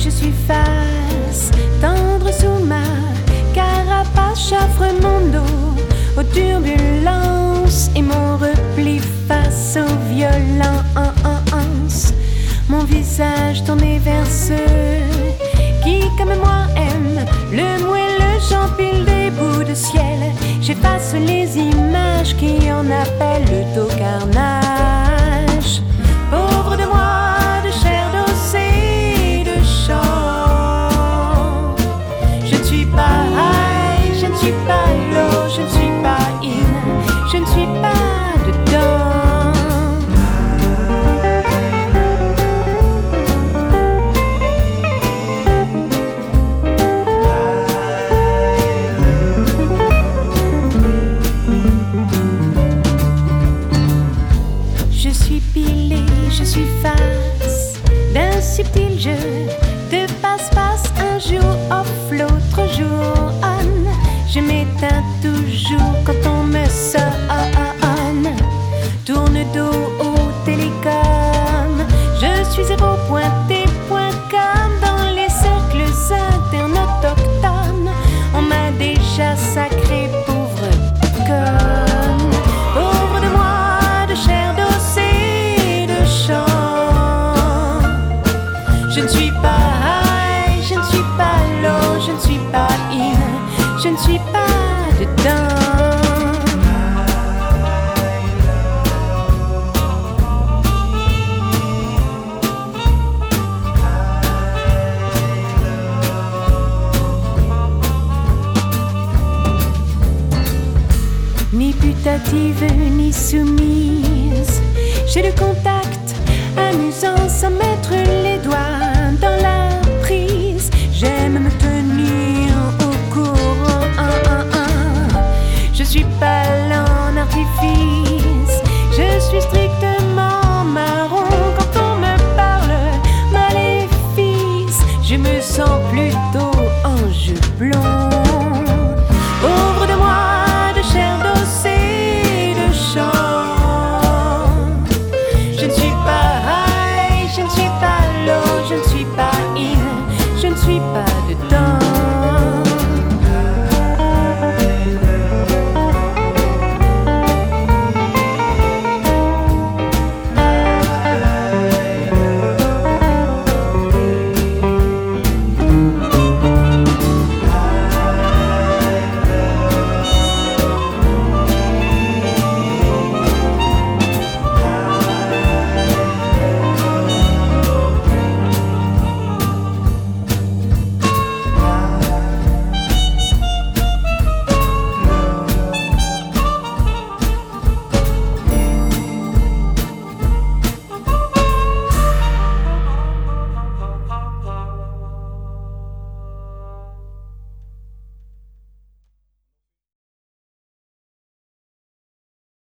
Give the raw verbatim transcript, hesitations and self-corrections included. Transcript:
je suis face, tendre sous ma carapace, j'offre mon dos aux turbulences et mon repli face aux violences. Mon visage tourné vers ceux qui, comme moi, aiment le moelleux, j'empile des bouts de ciel. J'efface les images qui en appellent au carnage. Pauvre de moi, de chair, d'os et de chant. Je ne suis pas high, je ne suis pas low, je ne suis pas in, je ne suis pas dedans. Je suis pilé, je suis face d'un subtil jeu de passe-passe, un jour off, l'autre jour on. Je m'éteins toujours quand on me sonne. Tourne dos au télécom, je suis zéro pointé point com dans les cercles internes autochtones. On m'a déjà sacré pauvre conne. Pauvre de moi, de chair, d'os et de chant. Je ne suis pas high, je ne suis pas low, je ne suis pas in, je ne suis pas dedans. Ni putative, ni soumise, j'ai le contact amusant sans mettre les doigts dans la prise. J'aime me tenir